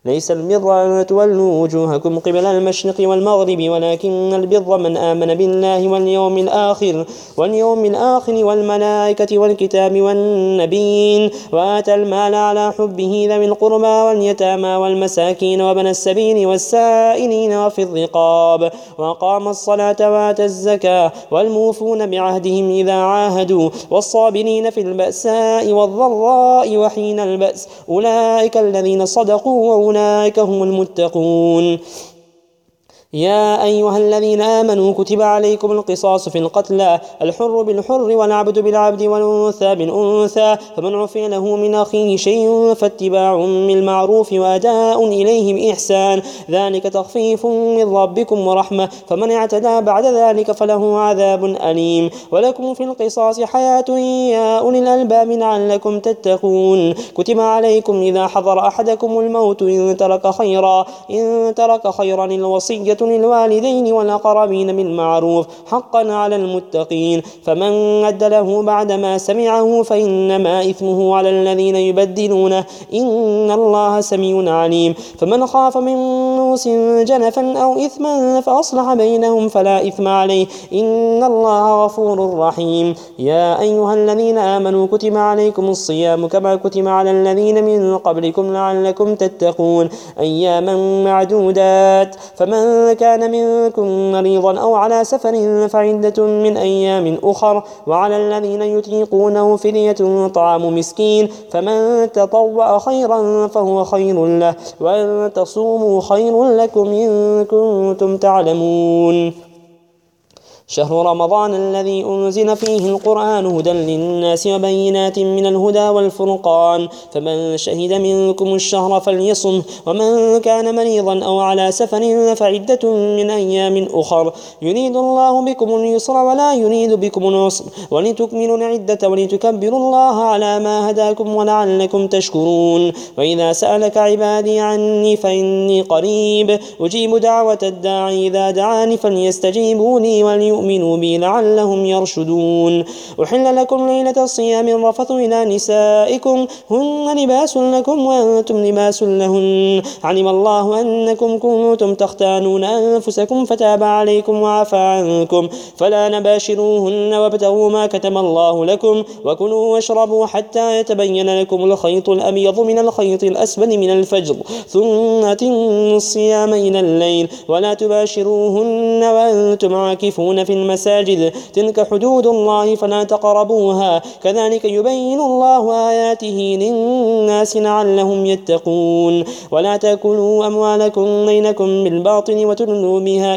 ليس البر أن تولوا وجوهكم قبل المشرق والمغرب ولكن البر من آمن بالله واليوم الآخر والملائكة والكتاب والنبيين وآتى المال على حبه ذوي القربى واليتامى والمساكين وابن السبيل والسائلين وفي الرقاب وأقام الصلاة وآتى الزكاة والموفون بعهدهم إذا عاهدوا والصابرين في البأساء والضراء وحين البأس أولئك الذين صدقوا وأولئك هم المتقون. يا أيها الذين آمنوا كتب عليكم القصاص في القتلى الحر بالحر والعبد بالعبد والأنثى بالأنثى فمن عفي له من أخيه شيء فاتباع بالمعروف وأداء إليه بإحسان ذلك تخفيف من ربكم ورحمة فمن اعتدى بعد ذلك فله عذاب أليم. ولكم في القصاص حياة يا أولي الألباب لعلكم تتقون. كتب عليكم إذا حضر أحدكم الموت إن ترك خيرا الوصية للوالدين والأقربين بالمعروف حقا على المتقين فمن أدى له بعد ما سمعه فإنما إثمه على الذين يبدلونه إن الله سميع عليم. فمن خاف من موص جنفا أو إثما فأصلح بينهم فلا إثم عليه إن الله غفور رحيم. يا أيها الذين آمنوا كتب عليكم الصيام كما كتب على الذين من قبلكم لعلكم تتقون أياما معدودات فمن كان منكم مريضا أو على سفر فعدة من أيام أخر وعلى الذين يطيقونه فدية طعام مسكين فمن تطوع خيرا فهو خير له وأن تصوموا خير لكم إن كنتم تعلمون. شهر رمضان الذي أنزل فيه القرآن هدى للناس وبينات من الهدى والفرقان فمن شهد منكم الشهر فليصم ومن كان مريضا أو على سفر فعدة من أيام أخر يريد الله بكم اليسر ولا يريد بكم العسر ولتكملوا العدة ولتكبروا الله على ما هداكم ولعلكم تشكرون. وإذا سألك عبادي عني فإني قريب أجيب دعوة الداعي إذا دعاني فليستجيبوا لي وليؤمنوا بي لعلهم يرشدون. أحل لكم ليلة الصيام الرفث إلى نسائكم هن لباس لكم وأنتم لباس لهن علم الله أنكم كنتم تختانون أنفسكم فتاب عليكم وعفى عنكم فلا نباشروهن وابتغوا ما كتب الله لكم وكلوا واشربوا حتى يتبين لكم الخيط الأبيض من الخيط الأسود من الفجر ثم أتموا الصيام إلى الليل ولا تباشروهن وأنتم عاكفون في المساجد تلك حدود الله فلا تقربوها كذلك يبين الله آياته للناس لعلهم يتقون. ولا تأكلوا أموالكم بينكم بالباطل وتدلوا بها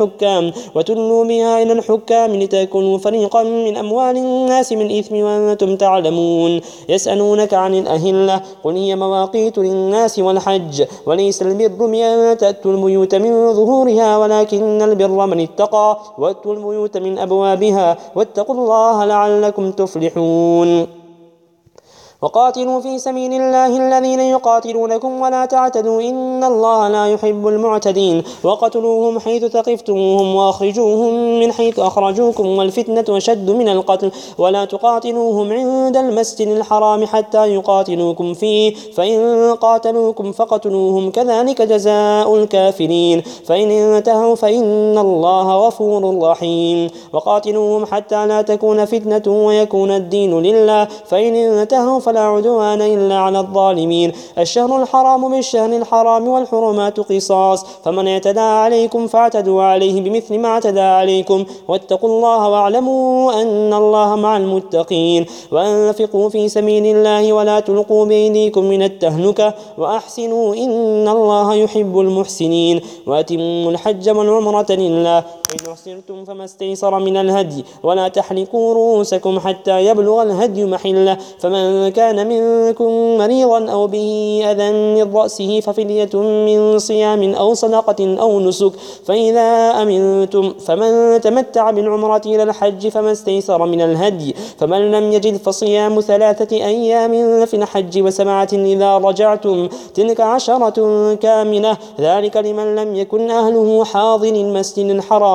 إلى الحكام لتأكلوا فريقا من أموال الناس بالإثم وأنتم تعلمون. يسألونك عن الأهلة قل هي مواقيت للناس والحج وليس البر بأن تأتوا البيوت من ظهورها ولكن البر من اتقى وأتوا البيوت من أبوابها واتقوا الله لعلكم تفلحون. وقاتلوا في سبيل الله الذين يقاتلونكم ولا تعتدوا إن الله لا يحب المعتدين. وقتلوهم حيث ثقفتموهم وأخرجوهم من حيث أخرجوكم والفتنة أشد من القتل ولا تقاتلوهم عند المسجد الحرام حتى يقاتلوكم فيه فإن قاتلوكم فقتلوهم كذلك جزاء الكافرين فإن انتهوا فإن الله غفور رحيم. وقاتلوهم حتى لا تكون فتنة ويكون الدين لله فإن انتهوا فلا عدوان إلا على الظالمين. الشهر الحرام بالشهر الحرام والحرمات قصاص فمن اعتدى عليكم فاعتدوا عليه بمثل ما اعتدى عليكم واتقوا الله واعلموا أن الله مع المتقين. وأنفقوا في سبيل الله ولا تلقوا بأيديكم من التهلكة وأحسنوا إن الله يحب المحسنين. وأتموا الحج والعمرة لله فإن أحصرتم فما استيسر من الهدي ولا تحلقوا رؤوسكم حتى يبلغ الهدي محله فمن كان منكم مريضا أو به أذى من رأسه ففدية من صيام أو صدقة أو نسك فإذا أمنتم فمن تمتع بالعمرة إلى الحج فما استيسر من الهدي فمن لم يجد فصيام 3 أيام في الحج و7 إذا رجعتم تلك 10 كاملة ذلك لمن لم يكن أهله حاضر المسجد الحرام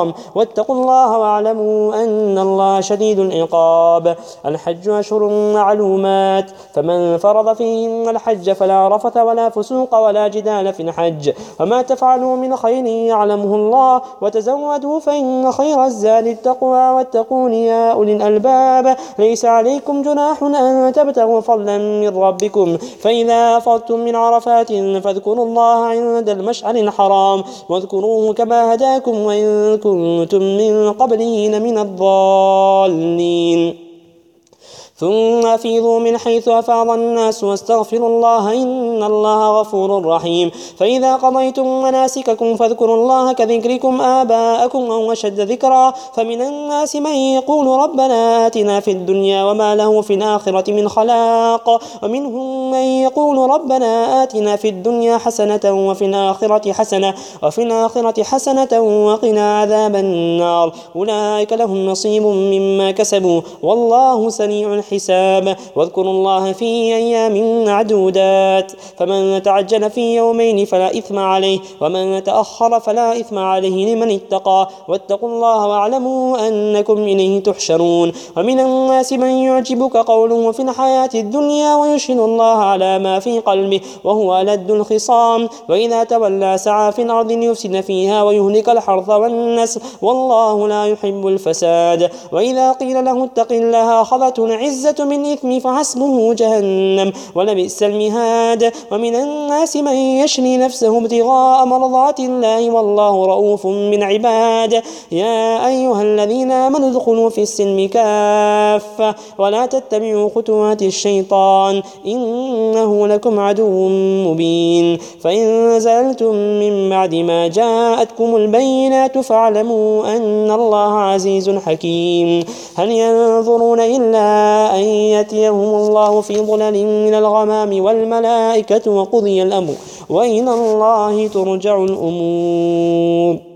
الحرام واتقوا الله واعلموا أن الله شديد العقاب. الحج أشهر معلومات، فمن فرض فيهن الحج فلا رفث ولا فسوق ولا جدال في الحج، وما تفعلوا من خير يعلمه الله، وتزودوا فإن خير الزاد التقوى واتقون يا أولي الألباب. ليس عليكم جناح أن تبتغوا فضلا من ربكم، فإذا أفضتم من عرفات فاذكروا الله عند المشعر الحرام واذكروه كما هداكم وإن كنتم من قبله لمن الضالين. ثم أفيضوا من حيث أفاض الناس واستغفروا الله إن الله غفور رحيم. فإذا قضيتم مناسككم فاذكروا الله كذكركم آباءكم أو أشد ذكرا. فمن الناس من يقول ربنا آتنا في الدنيا وما له في الآخرة من خلاق، ومنهم من يقول ربنا آتنا في الدنيا حسنة وفي الآخرة حسنة وقنا عذاب النار. أولئك لهم نصيب مما كسبوا والله سريع الحساب. واذكروا الله في أيام معدودات، فمن تعجل في يومين فلا إثم عليه ومن تأخر فلا إثم عليه لمن اتقى. واتقوا الله واعلموا أنكم إليه تحشرون. ومن الناس من يعجبك قوله في الحياة الدنيا ويشهد الله على ما في قلبه وهو ألد الخصام، وإذا تولى سعى في الأرض ليفسد فيها ويهلك الحرث والنسل والله لا يحب الفساد. وإذا قيل له اتق الله أخذته العزة من إثم فحسبه جهنم ولبئس المهاد. ومن الناس من يشري نفسه ابتغاء مرضات الله والله رؤوف بالعباد. يا أيها الذين آمنوا ادخلوا في السلم كافة ولا تتبعوا خطوات الشيطان إنه لكم عدو مبين. فإن زلتم من بعد ما جاءتكم البينات فاعلموا أن الله عزيز حكيم. هل ينظرون إلا أن يأتيهم الله في ظلل من الغمام والملائكة وقضي الأمر وإلى الله ترجع الأمور.